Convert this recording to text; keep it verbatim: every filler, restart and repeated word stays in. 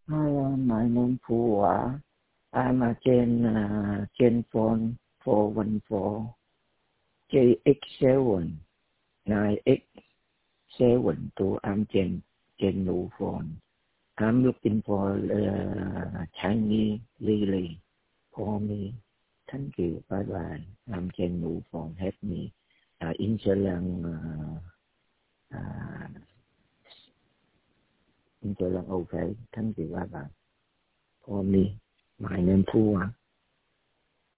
Hi, my name Phua. I'm a Gen uh, Gen phone four one four J X seven nine X seven two. I'm Gen Gen new phone. I'm looking for uh, Chinese Lily for me. Thank you. Bye bye. I'm Gen new phone. Help me. Uh, insurance. Uh, uh, insurance okay. Thank you. Bye bye. For me. My name Phua.